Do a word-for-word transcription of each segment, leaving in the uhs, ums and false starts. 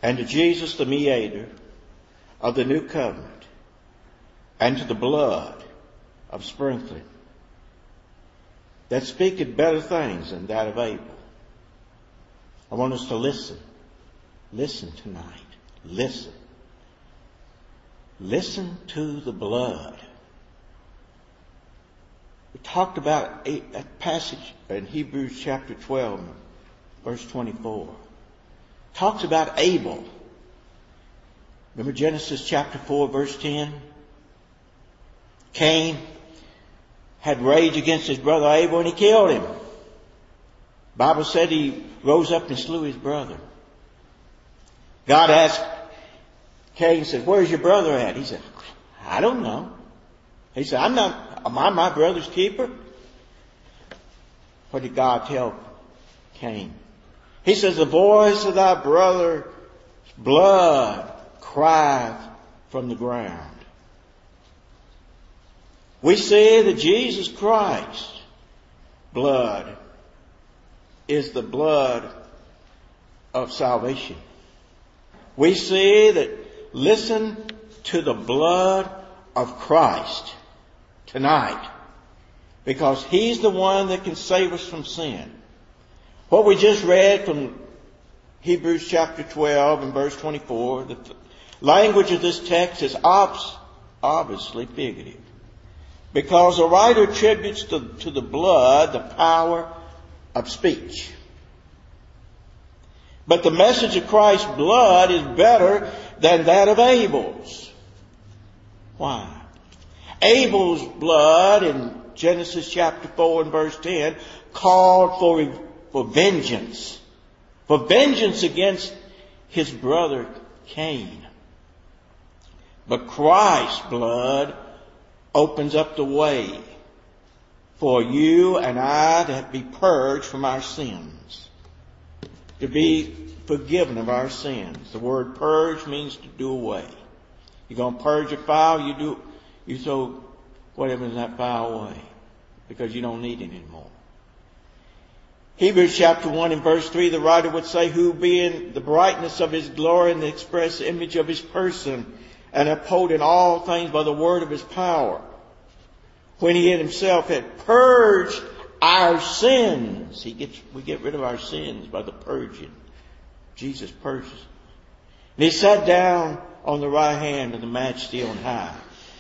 and to Jesus the mediator of the new covenant, and to the blood of sprinkling, that speaketh better things than that of Abel. I want us to listen. Listen tonight. Listen. Listen to the blood. We talked about a, a passage in Hebrews chapter twelve, verse twenty-four. Talks about Abel. Remember Genesis chapter four, verse ten? Cain had rage against his brother Abel and he killed him. The Bible said he rose up and slew his brother. God asked Cain, said, "Where's your brother at?" He said, "I don't know." He said, I'm not, am I my brother's keeper? What did God tell Cain? He says, "The voice of thy brother's blood crieth from the ground." We see that Jesus Christ's blood is the blood of salvation. We see that listen to the blood of Christ tonight, because He's the one that can save us from sin. What we just read from Hebrews chapter twelve and verse twenty-four, the language of this text is obviously figurative, because the writer attributes to, to the blood the power of speech. But the message of Christ's blood is better than that of Abel's. Why? Abel's blood in Genesis chapter four and verse ten called for, for vengeance. For vengeance against his brother Cain. But Christ's blood opens up the way for you and I to be purged from our sins. To be forgiven of our sins. The word purge means to do away. You're going to purge a file, you do, you throw whatever's in that file away, because you don't need it anymore. Hebrews chapter one and verse three, the writer would say, "Who being the brightness of His glory and the express image of His person, and upholding all things by the word of His power, when He in Himself had purged our sins." He gets, we get rid of our sins by the purging. Jesus purges. And He sat down on the right hand of the Majesty on high.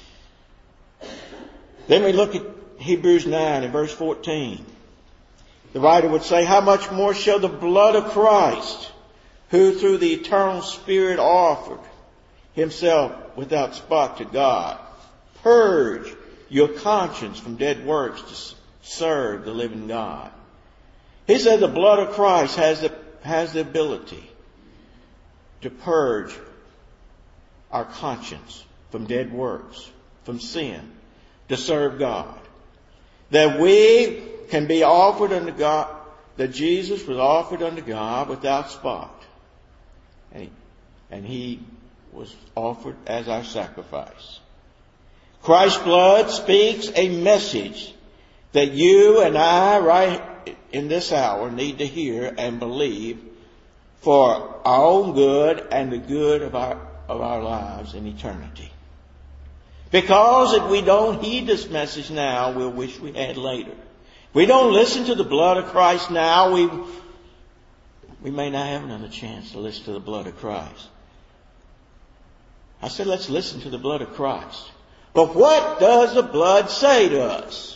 Then we look at Hebrews nine and verse fourteen. The writer would say, "How much more shall the blood of Christ, who through the eternal Spirit offered Himself without spot to God, purge your conscience from dead works to serve the living God." He said the blood of Christ has the, has the ability to purge our conscience from dead works, from sin, to serve God. That we can be offered unto God, that Jesus was offered unto God without spot. And he, and he was offered as our sacrifice. Christ's blood speaks a message that you and I, right in this hour, need to hear and believe for our own good and the good of our, of our lives in eternity. Because if we don't heed this message now, we'll wish we had later. If we don't listen to the blood of Christ now, we, we may not have another chance to listen to the blood of Christ. I said, let's listen to the blood of Christ. But what does the blood say to us?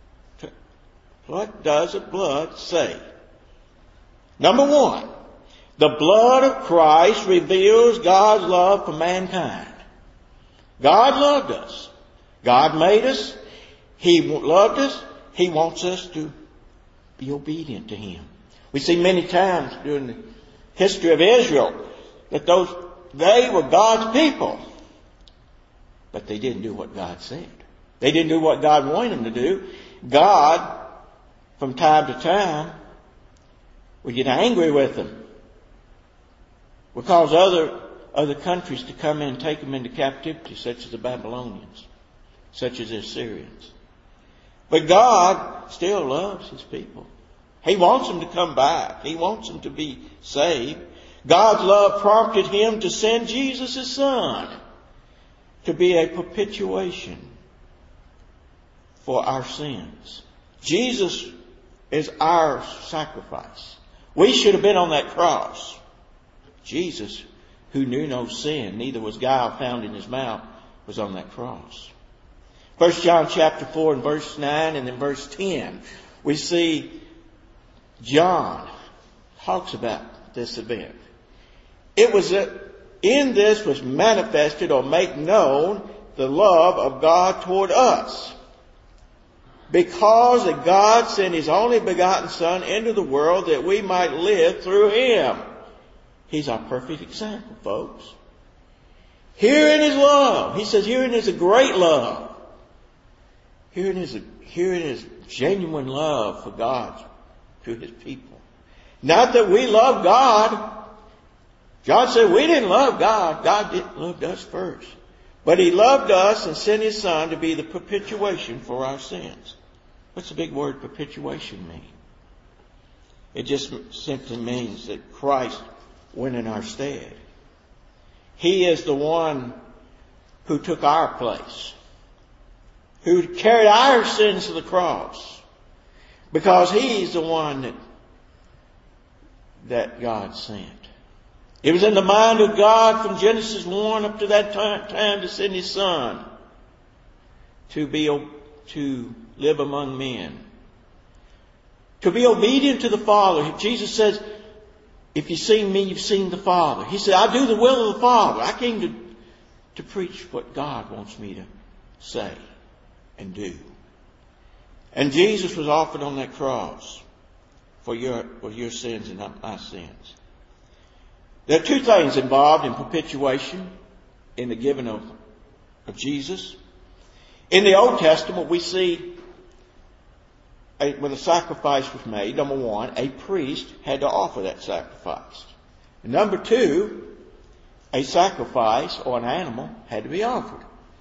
What does the blood say? Number one, the blood of Christ reveals God's love for mankind. God loved us. God made us. He loved us. He wants us to be obedient to Him. We see many times during the history of Israel that those they were God's people. But they didn't do what God said. They didn't do what God wanted them to do. God, from time to time, would get angry with them. Would cause other, other countries to come in and take them into captivity, such as the Babylonians, such as the Assyrians. But God still loves His people. He wants them to come back. He wants them to be saved. God's love prompted him to send Jesus, his son, to be a propitiation for our sins. Jesus is our sacrifice. We should have been on that cross. Jesus, who knew no sin, neither was guile found in his mouth, was on that cross. First John chapter four and verse nine and then verse ten, we see John talks about this event. It was that in this was manifested or made known the love of God toward us, because that God sent his only begotten Son into the world that we might live through him. He's our perfect example, folks. Herein is love. He says herein is a great love. Herein is, a, herein is genuine love for God to his people. Not that we love God. God said we didn't love God. God didn't love us first. But he loved us and sent his Son to be the propitiation for our sins. What's the big word propitiation mean? It just simply means that Christ went in our stead. He is the one who took our place, who carried our sins to the cross, because he's the one that, that God sent. It was in the mind of God from Genesis one up to that time, time to send his Son to be to live among men, to be obedient to the Father. Jesus says, if you've seen me, you've seen the Father. He said, I do the will of the Father. I came to, to preach what God wants me to say and do. And Jesus was offered on that cross for your, for your sins and not my sins. There are two things involved in propitiation in the giving of, of Jesus. In the Old Testament, we see a, when a sacrifice was made, number one, a priest had to offer that sacrifice. And number two, a sacrifice or an animal had to be offered.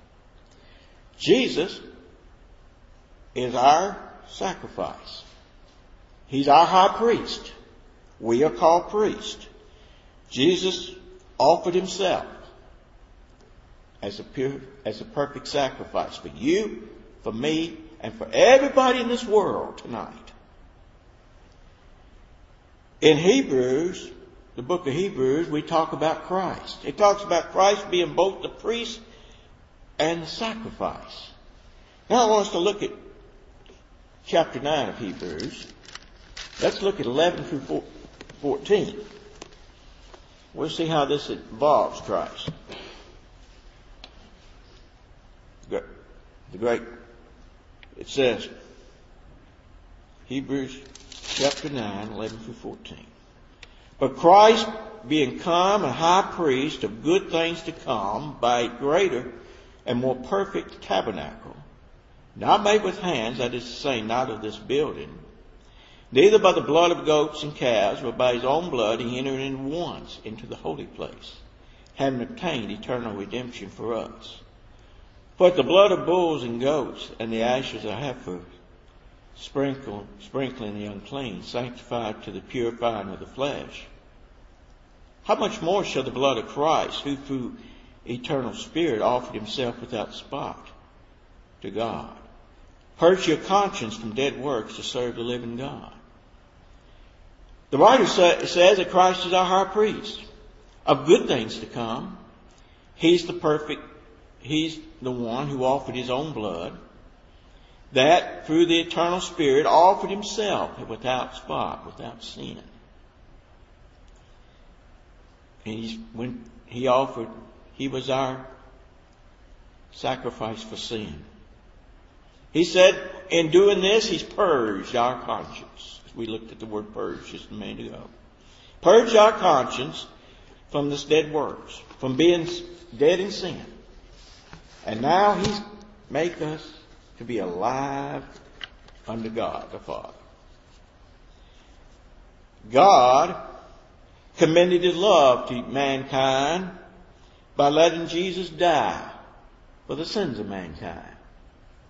Jesus is our sacrifice. He's our high priest. We are called priests. Jesus offered himself as a pure, as a perfect sacrifice for you, for me, and for everybody in this world tonight. In Hebrews, the book of Hebrews, we talk about Christ. It talks about Christ being both the priest and the sacrifice. Now I want us to look at chapter nine of Hebrews. Let's look at eleven through fourteen. We'll see how this involves Christ. The great, it says, Hebrews chapter nine, eleven through fourteen. But Christ, being come a high priest of good things to come, by a greater and more perfect tabernacle, not made with hands, that is to say, not of this building, neither by the blood of goats and calves, but by his own blood he entered in once into the holy place, having obtained eternal redemption for us. For the blood of bulls and goats and the ashes of heifers, sprinkle, sprinkling the unclean, sanctified to the purifying of the flesh, how much more shall the blood of Christ, who through eternal Spirit offered himself without spot to God, purge your conscience from dead works to serve the living God? The writer sa- says that Christ is our high priest of good things to come. He's the perfect, he's the one who offered his own blood, that through the eternal Spirit offered himself without spot, without sin. And he's, when he offered, he was our sacrifice for sin. He said, in doing this, he's purged our conscience. We looked at the word purge just a minute ago. Purge our conscience from this dead works, from being dead in sin. And now he's made us to be alive unto God the Father. God commended his love to mankind by letting Jesus die for the sins of mankind.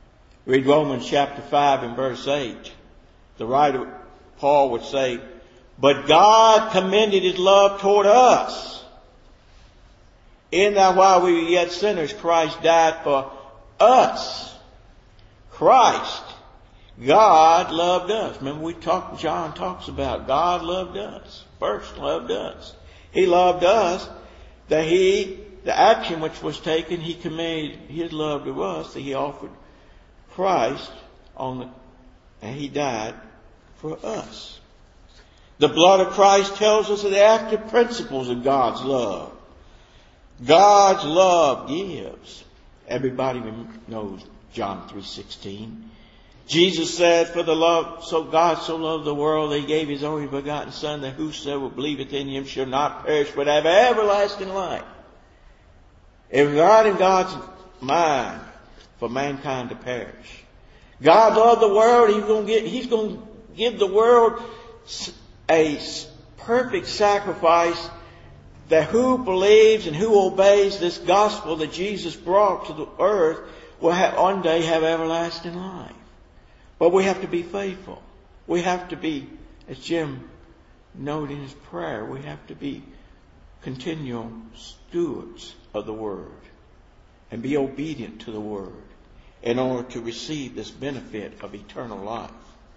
Read Romans chapter five and verse eight. The writer Paul would say, But God commended His love toward us, in that while we were yet sinners, Christ died for us. Christ, God loved us. Remember we talked, John talks about God loved us. First loved us. He loved us, that He, the action which was taken, He commended His love to us, that He offered Christ on the, and He died for us. The blood of Christ tells us of the active principles of God's love. God's love gives. Everybody knows John three sixteen. Jesus said, for the love, so God so loved the world that He gave His only begotten Son, that whosoever believeth in Him shall not perish but have everlasting life. It was not in God's mind for mankind to perish. God loved the world. He's going to get, He's going to give the world a perfect sacrifice, that who believes and who obeys this gospel that Jesus brought to the earth will have, one day have everlasting life. But we have to be faithful. We have to be, as Jim noted in his prayer, we have to be continual stewards of the Word and be obedient to the Word in order to receive this benefit of eternal life.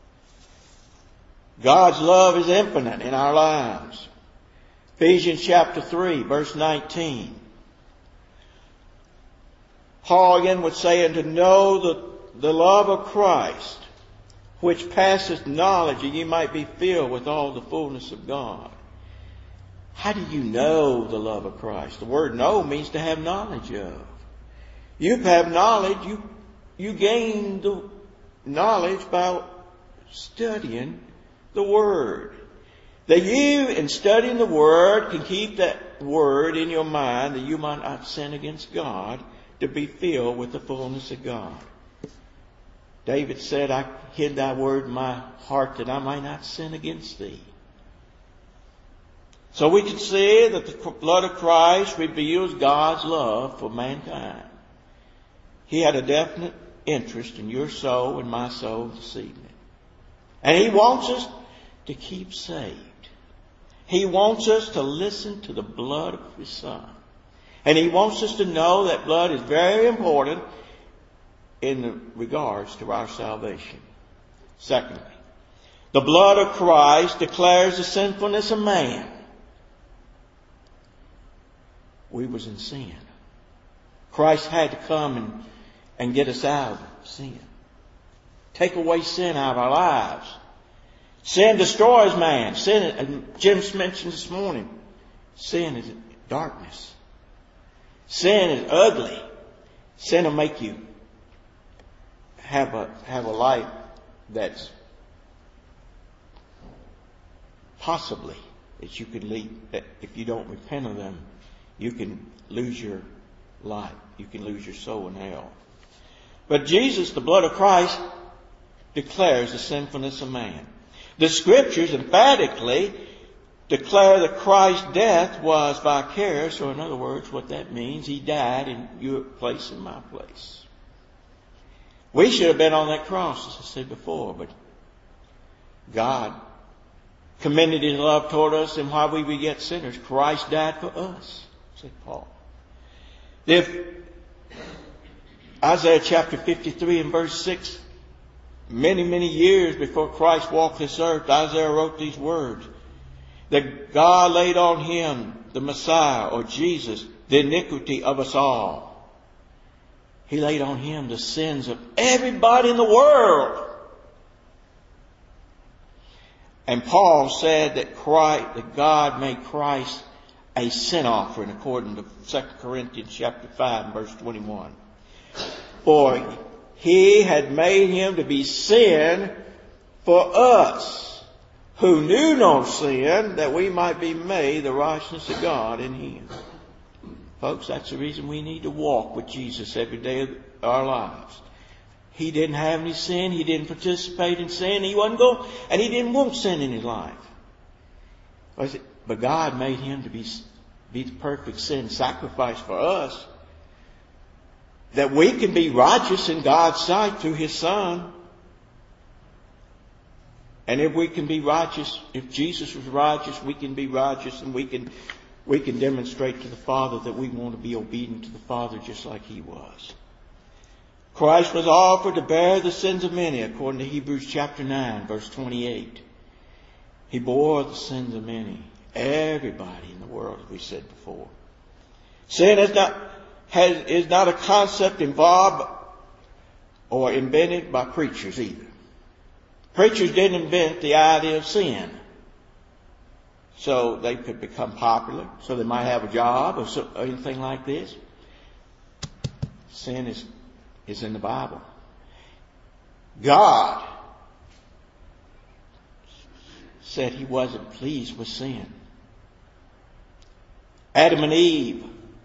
God's love is infinite in our lives. Ephesians chapter three, verse nineteen. Paul again would say, and to know the, the love of Christ, which passeth knowledge, and ye might be filled with all the fullness of God. How do you know the love of Christ? The word know means to have knowledge of. You have knowledge, you, you gain the knowledge by studying the Word. That you, in studying the Word, can keep that Word in your mind, that you might not sin against God, to be filled with the fullness of God. David said, I hid thy word in my heart that I might not sin against thee. So we can see that the blood of Christ reveals God's love for mankind. He had a definite interest in your soul and my soul this evening. And He wants us to keep saved. He wants us to listen to the blood of His Son. And He wants us to know that blood is very important in regards to our salvation. Secondly, the blood of Christ declares the sinfulness of man. We was in sin. Christ had to come and, and get us out of sin. Take away sin out of our lives. Sin destroys man. Sin, and Jim mentioned this morning, sin is darkness. Sin is ugly. Sin will make you have a have a life that's possibly that you can lead. That if you don't repent of them, you can lose your life. You can lose your soul in hell. But Jesus, the blood of Christ, declares the sinfulness of man. The Scriptures emphatically declare that Christ's death was vicarious, or in other words, what that means, He died in your place and my place. We should have been on that cross, as I said before, but God commended His love toward us, and while we were yet sinners, Christ died for us, said Paul. If Isaiah chapter fifty-three and verse six, many, many years before Christ walked this earth, Isaiah wrote these words, that God laid on Him, the Messiah, or Jesus, the iniquity of us all. He laid on Him the sins of everybody in the world. And Paul said that Christ, that God made Christ a sin offering, according to Second Corinthians chapter five and verse twenty-one. For He had made Him to be sin for us, who knew no sin, that we might be made the righteousness of God in Him. Folks, that's the reason we need to walk with Jesus every day of our lives. He didn't have any sin. He didn't participate in sin. He wasn't going, and He didn't want sin in His life. But God made Him to be, be the perfect sin sacrifice for us, that we can be righteous in God's sight through His Son. And if we can be righteous, if Jesus was righteous, we can be righteous, and we can we can demonstrate to the Father that we want to be obedient to the Father just like He was. Christ was offered to bear the sins of many, according to Hebrews chapter nine, verse twenty-eight. He bore the sins of many. Everybody in the world, as we said before. Sin is not, has, is not a concept involved or invented by preachers either. Preachers didn't invent the idea of sin so they could become popular, so they might have a job or, so, or anything like this. Sin is, is in the Bible. God said He wasn't pleased with sin. Adam and Eve.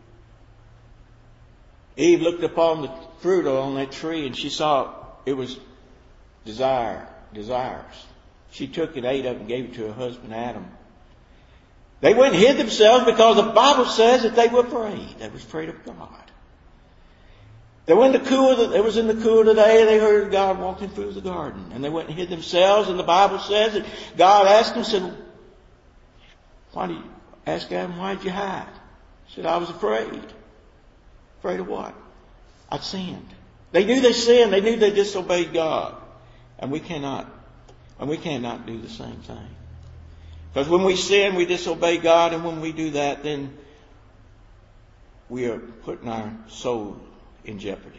Eve looked upon the fruit on that tree and she saw it was desire, desires. She took it, ate of it, and gave it to her husband Adam. They went and hid themselves because the Bible says that they were afraid. They were afraid of God. They went in the cool of the, it was in the cool of the day, and they heard God walking through the garden. And they went and hid themselves, and the Bible says that God asked them, said, why do you, ask Adam, why did you hide? He said, I was afraid. Afraid of what? I'd sinned. They knew they sinned. They knew they disobeyed God. And we cannot, and we cannot do the same thing. Because when we sin, we disobey God, and when we do that, then we are putting our soul in jeopardy.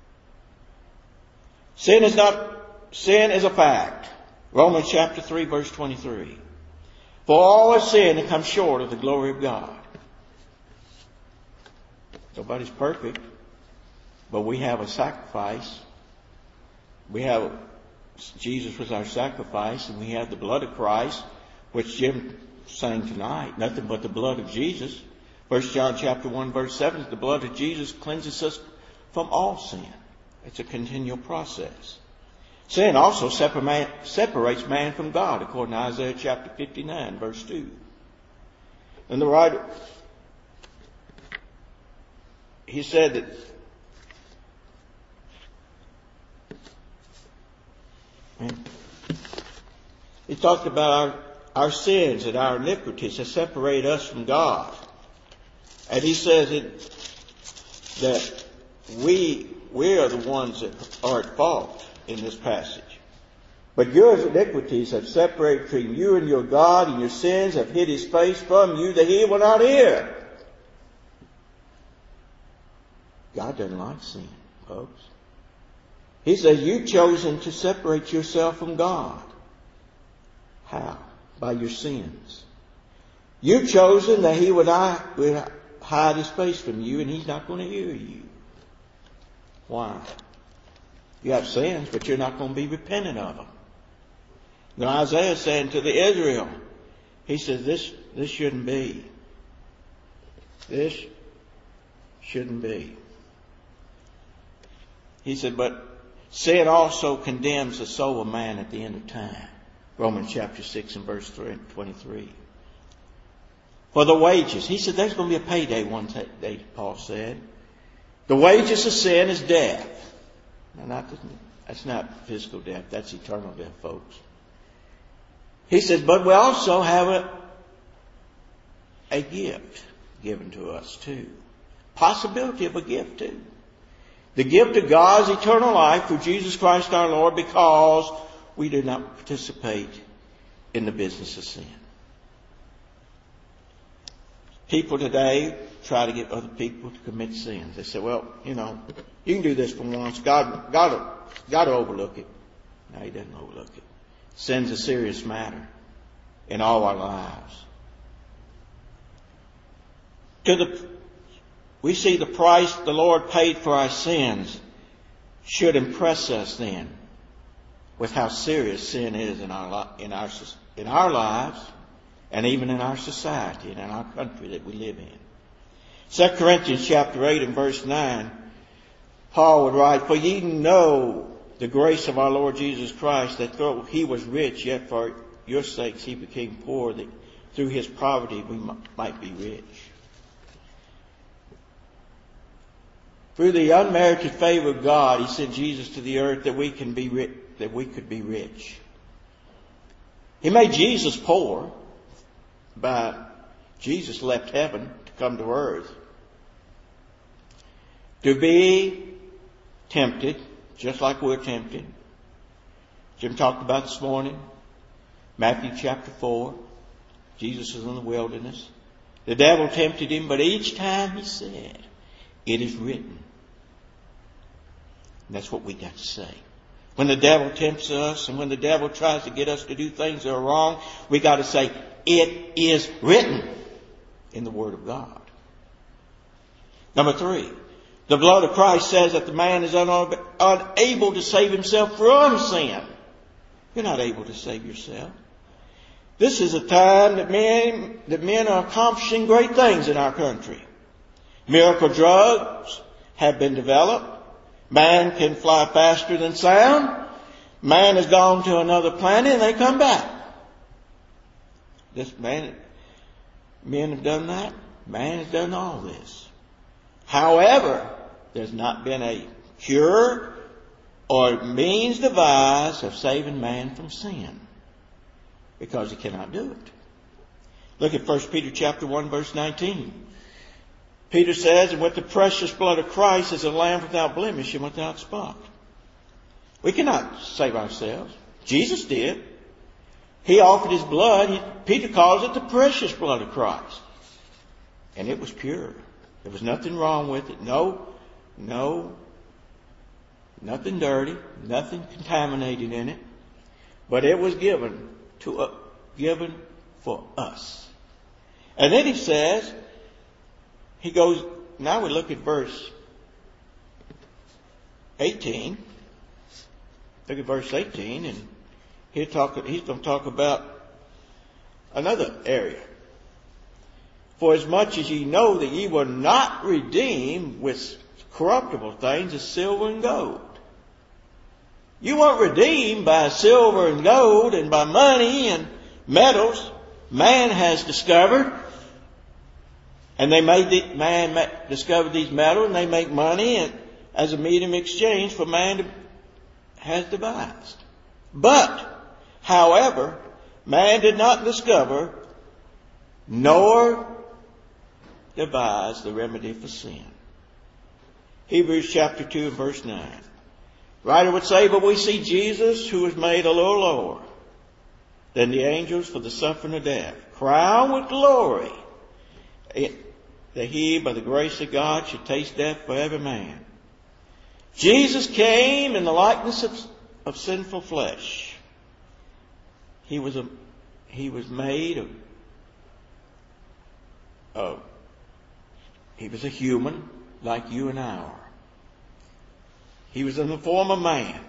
Sin is not, sin is a fact. Romans chapter three, verse twenty-three. For all have sinned and come short of the glory of God. Nobody's perfect, but we have a sacrifice. We have, Jesus was our sacrifice, and we have the blood of Christ, which Jim sang tonight. Nothing but the blood of Jesus. First John chapter one, verse seven, the blood of Jesus cleanses us from all sin. It's a continual process. Sin also separates man from God, according to Isaiah chapter fifty-nine, verse two. And the writer, he said that he talked about our, our sins and our iniquities that separate us from God. And he says it, that we we are the ones that are at fault in this passage. But your iniquities have separated between you and your God, and your sins have hid His face from you that He will not hear. God doesn't like sin, folks. He says you've chosen to separate yourself from God. How? By your sins. You've chosen that He would hide His face from you, and He's not going to hear you. Why? You have sins, but you're not going to be repentant of them. Now Isaiah saying to the Israel, he says, this, this shouldn't be. This shouldn't be. He said, but sin also condemns the soul of man at the end of time. Romans chapter six and verse twenty-three. For the wages, he said there's going to be a payday one day, Paul said. The wages of sin is death. Now, not, that's not physical death. That's eternal death, folks. He says, but we also have a, a gift given to us too. Possibility of a gift too. The gift of God's eternal life through Jesus Christ our Lord, because we do not participate in the business of sin. People today try to get other people to commit sins. They say, well, you know, you can do this for once. God, God, will, God will overlook it. No, He doesn't overlook it. Sin's a serious matter in all our lives. To the, we see the price the Lord paid for our sins should impress us then with how serious sin is in our in our in our lives, and even in our society and in our country that we live in. Second Corinthians chapter eight and verse nine, Paul would write, for ye know the grace of our Lord Jesus Christ, that though He was rich, yet for your sakes He became poor, that through His poverty we might be rich. Through the unmerited favor of God, He sent Jesus to the earth that we can be rich, that we could be rich. He made Jesus poor, but Jesus left heaven to come to earth. To be tempted, just like we're tempted. Jim talked about this morning. Matthew chapter four. Jesus is in the wilderness. The devil tempted him, but each time he said, "It is written." And that's what we got to say. When the devil tempts us and when the devil tries to get us to do things that are wrong, we got to say, "It is written" in the Word of God. Number three, the blood of Christ says that the man is un- unable to save himself from sin. You're not able to save yourself. This is a time that men, that men are accomplishing great things in our country. Miracle drugs have been developed. Man can fly faster than sound. Man has gone to another planet and they come back. This man, men have done that. Man has done all this. However, there's not been a cure or means devised of saving man from sin, because he cannot do it. Look at First Peter chapter one, verse nineteen. Peter says, "And with the precious blood of Christ as a lamb without blemish and without spot." We cannot save ourselves. Jesus did. He offered his blood. He, Peter calls it the precious blood of Christ. And it was pure. There was nothing wrong with it. No, no, nothing dirty, nothing contaminated in it. But it was given to uh, given for us. And then he says, he goes, now we look at verse eighteen. Look at verse eighteen, and he'll talk, he's going to talk about another area. "For as much as ye know that ye were not redeemed with corruptible things as silver and gold." You weren't redeemed by silver and gold and by money and metals. Man has discovered, and they made the, man discovered these metals, and they make money and, as a medium exchange for man to, has devised. But, however, man did not discover nor devise the remedy for sin. Hebrews chapter two and verse nine. Writer would say, "But we see Jesus, who was made a little lower than the angels for the suffering of death, crowned with glory, that he, by the grace of God, should taste death for every man." Jesus came in the likeness of, of sinful flesh. He was a, he was made of, of, he was a human like you and I are. He was in the form of man.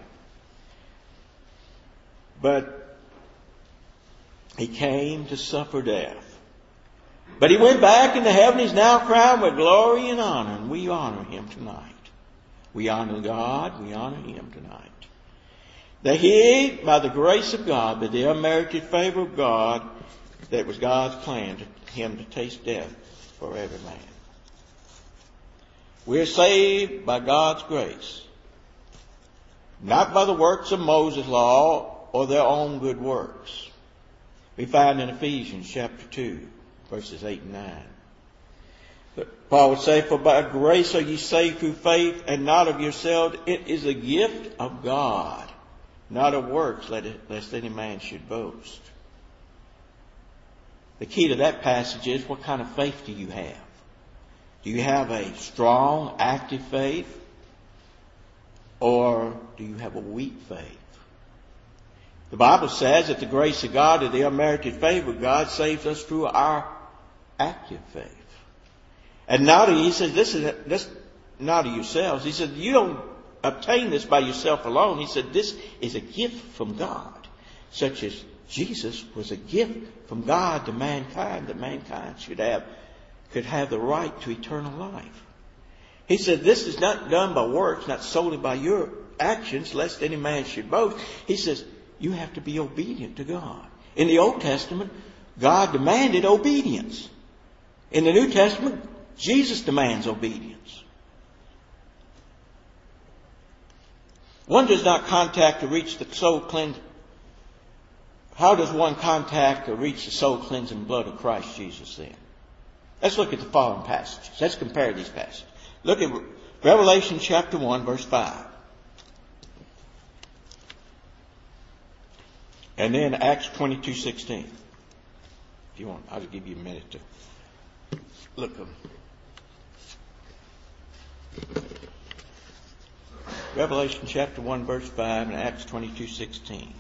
But he came to suffer death. But he went back into heaven. He's now crowned with glory and honor. And we honor him tonight. We honor God. We honor him tonight. That he, by the grace of God, by the unmerited favor of God, that was God's plan to him to taste death for every man. We are saved by God's grace. Not by the works of Moses' law or their own good works. We find in Ephesians chapter two, verses eight and nine. But Paul would say, "For by grace are ye saved through faith, and not of yourselves. It is a gift of God, not of works, lest any man should boast." The key to that passage is, what kind of faith do you have? Do you have a strong, active faith? Or do you have a weak faith? The Bible says that the grace of God and the unmerited favor of God saves us through our active faith. And not, he says, this is this not of yourselves. He said, you don't obtain this by yourself alone. He said, this is a gift from God, such as Jesus was a gift from God to mankind, that mankind should have, could have the right to eternal life. He said, this is not done by works, not solely by your actions, lest any man should boast. He says, you have to be obedient to God. In the Old Testament, God demanded obedience. In the New Testament, Jesus demands obedience. One does not contact to reach the soul cleansed how does one contact or reach the soul cleansing blood of Christ Jesus then? Let's look at the following passages. Let's compare these passages. Look at Revelation chapter one, verse five. And then Acts twenty-two sixteen. If you want, I'll give you a minute to look them. Revelation chapter one, verse five, and Acts twenty-two sixteen.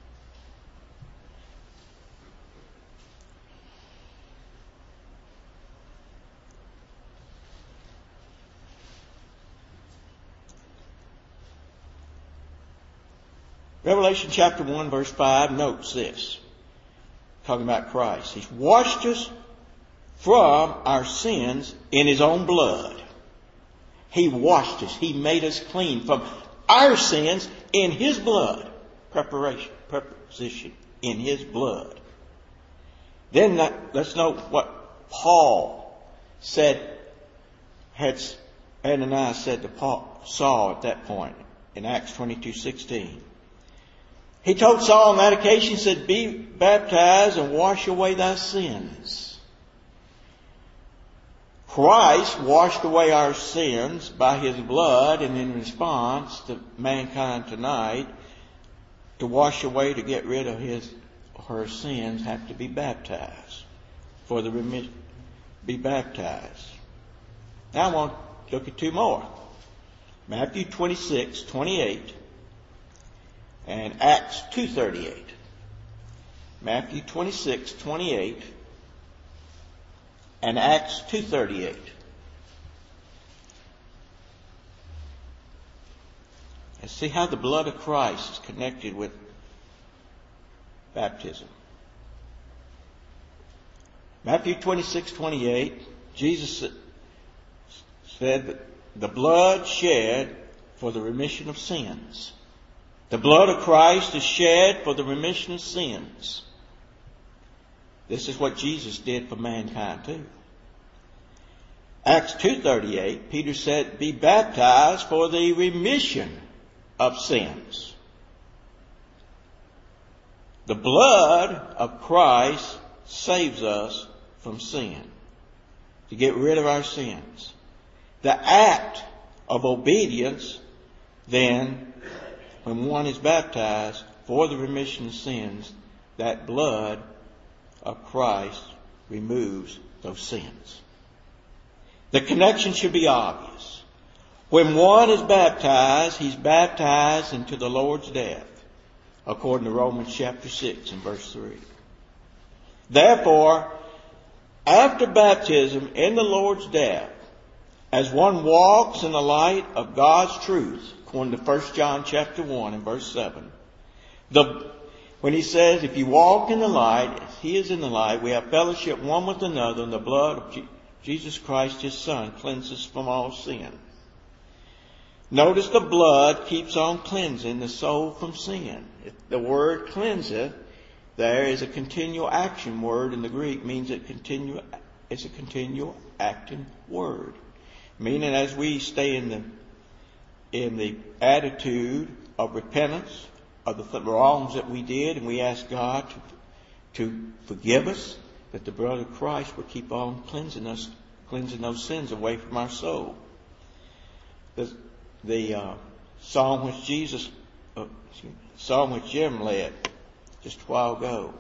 Revelation chapter one, verse five notes this. Talking about Christ. He's washed us from our sins in His own blood. He washed us. He made us clean from our sins in His blood. Preparation, preposition, in His blood. Then let's note what Paul said, had Ananias said to Paul, Saul at that point in Acts twenty-two sixteen. He told Saul on that occasion, he said, be baptized and wash away thy sins. Christ washed away our sins by His blood, and in response to mankind tonight, to wash away, to get rid of his or her sins, have to be baptized. For the remission, be baptized. Now I want to look at two more. Matthew twenty-six twenty-eight. And Acts two thirty-eight. Matthew twenty-six twenty-eight and Acts two thirty-eight. And see how the blood of Christ is connected with baptism. Matthew twenty-six twenty-eight, Jesus said that the blood shed for the remission of sins. The blood of Christ is shed for the remission of sins. This is what Jesus did for mankind too. Acts two thirty-eight, Peter said, be baptized for the remission of sins. The blood of Christ saves us from sin, to get rid of our sins. The act of obedience then, when one is baptized for the remission of sins, that blood of Christ removes those sins. The connection should be obvious. When one is baptized, he's baptized into the Lord's death, according to Romans chapter six and verse three. Therefore, after baptism in the Lord's death, as one walks in the light of God's truth, according to First John chapter one and verse seven. The, when he says, if you walk in the light, as He is in the light, we have fellowship one with another, and the blood of Je- Jesus Christ, His Son, cleanses from all sin. Notice the blood keeps on cleansing the soul from sin. The word cleanseth there is a continual action word in the Greek, means it continue, it's a continual acting word. Meaning as we stay in the in the attitude of repentance of the wrongs that we did, and we ask God to, to forgive us, that the blood of Christ will keep on cleansing us, cleansing those sins away from our soul. The, the uh, psalm which Jesus, uh, excuse me, psalm which Jim led just a while ago,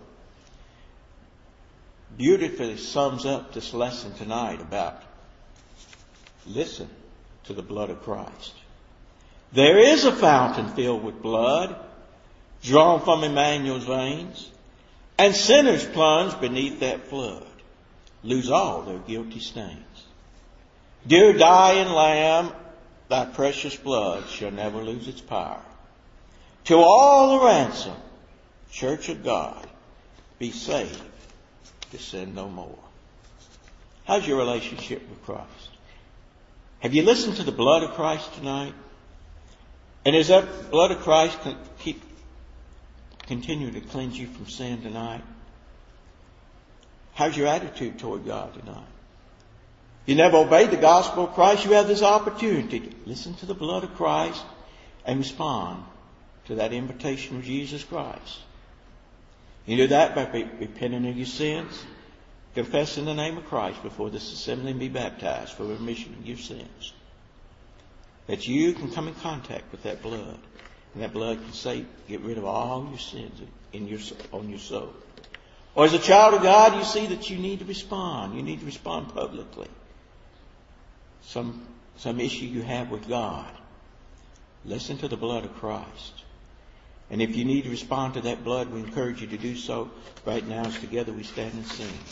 beautifully sums up this lesson tonight about listen to the blood of Christ. There is a fountain filled with blood, drawn from Emmanuel's veins, and sinners plunge beneath that flood, lose all their guilty stains. Dear dying Lamb, thy precious blood shall never lose its power. To all the ransom, Church of God, be saved to sin no more. How's your relationship with Christ? Have you listened to the blood of Christ tonight? And is that blood of Christ keep continue to cleanse you from sin tonight? How's your attitude toward God tonight? If you never obeyed the gospel of Christ, you have this opportunity to listen to the blood of Christ and respond to that invitation of Jesus Christ. You do that by repenting of your sins, confessing the name of Christ before this assembly, and be baptized for remission of your sins. That you can come in contact with that blood. And that blood can save, get rid of all your sins in your, on your soul. Or as a child of God, you see that you need to respond. You need to respond publicly. Some, some issue you have with God. Listen to the blood of Christ. And if you need to respond to that blood, we encourage you to do so. Right now, as together we stand and sing.